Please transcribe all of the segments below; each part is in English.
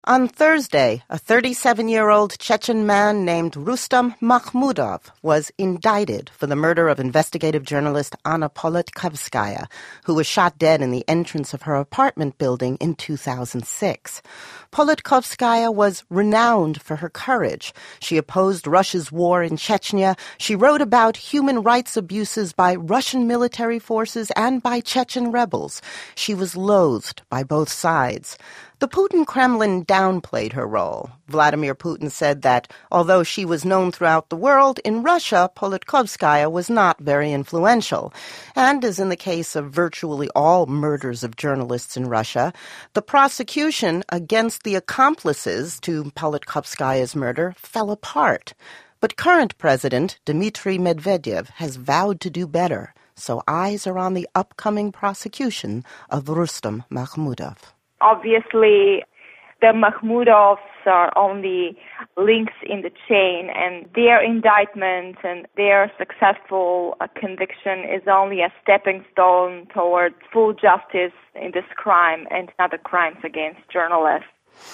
On Thursday, a 37-year-old Chechen man named Rustam Makhmudov was indicted for the murder of investigative journalist Anna Politkovskaya, who was shot dead in the entrance of her apartment building in 2006. Politkovskaya was renowned for her courage. She opposed Russia's war in Chechnya. She wrote about human rights abuses by Russian military forces and by Chechen rebels. She was loathed by both sides. The Putin Kremlin downplayed her role. Vladimir Putin said that although she was known throughout the world, in Russia, Politkovskaya was not very influential. And as in the case of virtually all murders of journalists in Russia, the prosecution against the accomplices to Politkovskaya's murder fell apart. But current President Dmitry Medvedev has vowed to do better, so eyes are on the upcoming prosecution of Rustam Makhmudov. Obviously, the Makhmudovs are only links in the chain, and their indictment and their successful conviction is only a stepping stone towards full justice in this crime and other crimes against journalists.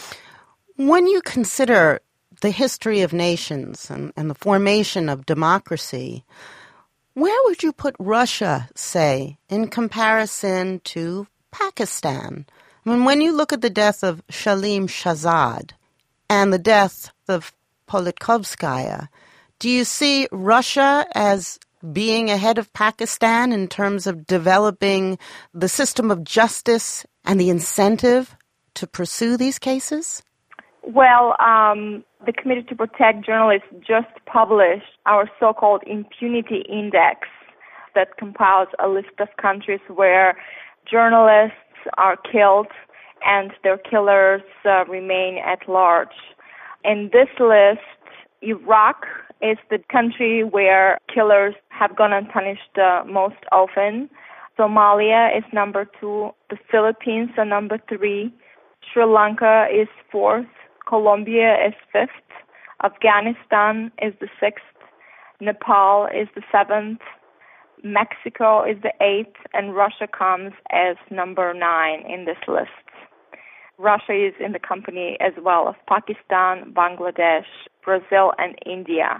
When you consider the history of nations and the formation of democracy, where would you put Russia, say, in comparison to Pakistan? I mean, when you look at the death of Shalim Shahzad and the death of Politkovskaya, do you see Russia as being ahead of Pakistan in terms of developing the system of justice and the incentive to pursue these cases? Well, the Committee to Protect Journalists just published our so-called impunity index that compiles a list of countries where journalists are killed and their killers remain at large. In this list, Iraq is the country where killers have gone unpunished most often. Somalia is number 2. The Philippines are number 3. Sri Lanka is 4th. Colombia is 5th. Afghanistan is the 6th. Nepal is the 7th. Mexico is the 8th, and Russia comes as number 9 in this list. Russia is in the company as well of Pakistan, Bangladesh, Brazil, and India.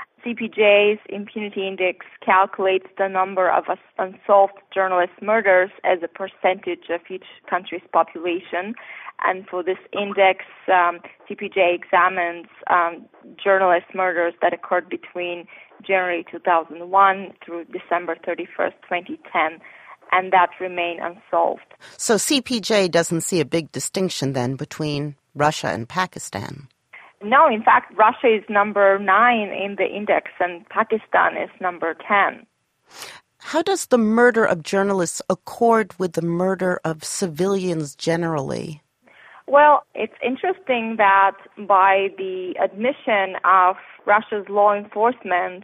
CPJ's impunity index calculates the number of unsolved journalist murders as a percentage of each country's population. And for this index, CPJ examines journalist murders that occurred between January 2001 through December 31st, 2010, and that remain unsolved. So CPJ doesn't see a big distinction then between Russia and Pakistan? No, in fact, Russia is number 9 in the index and Pakistan is number 10. How does the murder of journalists accord with the murder of civilians generally? Well, it's interesting that by the admission of Russia's law enforcement,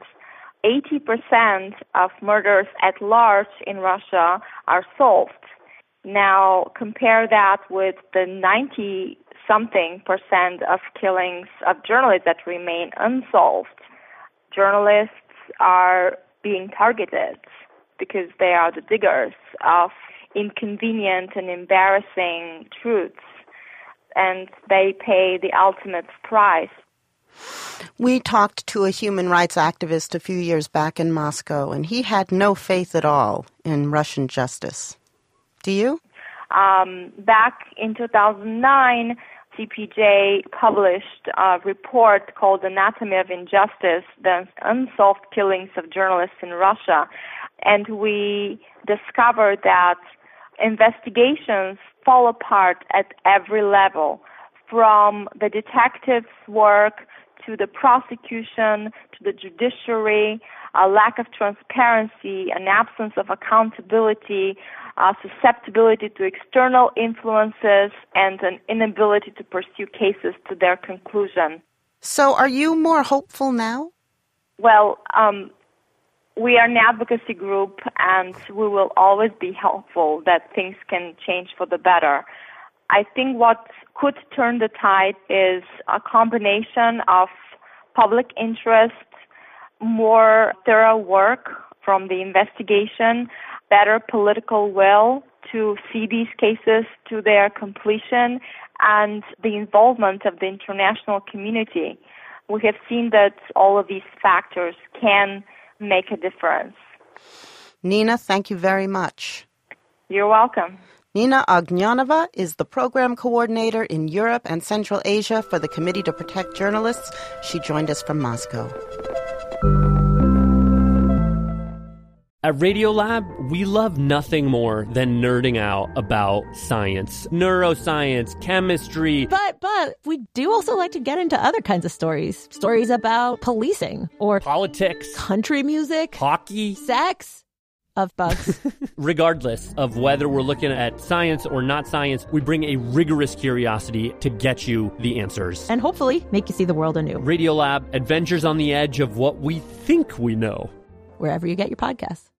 80% of murders at large in Russia are solved. Now, compare that with the 90-something% of killings of journalists that remain unsolved. Journalists are being targeted because they are the diggers of inconvenient and embarrassing truths, and they pay the ultimate price. We talked to a human rights activist a few years back in Moscow, and he had no faith at all in Russian justice. Do you? Back in 2009, CPJ published a report called Anatomy of Injustice, the unsolved killings of journalists in Russia. And we discovered that investigations fall apart at every level, from the detectives' work to the prosecution, to the judiciary, a lack of transparency, an absence of accountability, susceptibility to external influences, and an inability to pursue cases to their conclusion. So are you more hopeful now? Well, we are an advocacy group, and we will always be hopeful that things can change for the better. I think what could turn the tide is a combination of public interest, more thorough work from the investigation, better political will to see these cases to their completion, and the involvement of the international community, we have seen that all of these factors can make a difference. Nina, thank you very much. You're welcome. Nina Ognjanova is the program coordinator in Europe and Central Asia for the Committee to Protect Journalists. She joined us from Moscow. At Radiolab, we love nothing more than nerding out about science, neuroscience, chemistry. But we do also like to get into other kinds of stories. Stories about policing or Politics, country music, hockey, sex, of bugs. Regardless of whether we're looking at science or not science, we bring a rigorous curiosity to get you the answers. And hopefully make you see the world anew. Radiolab, adventures on the edge of what we think we know. Wherever you get your podcasts.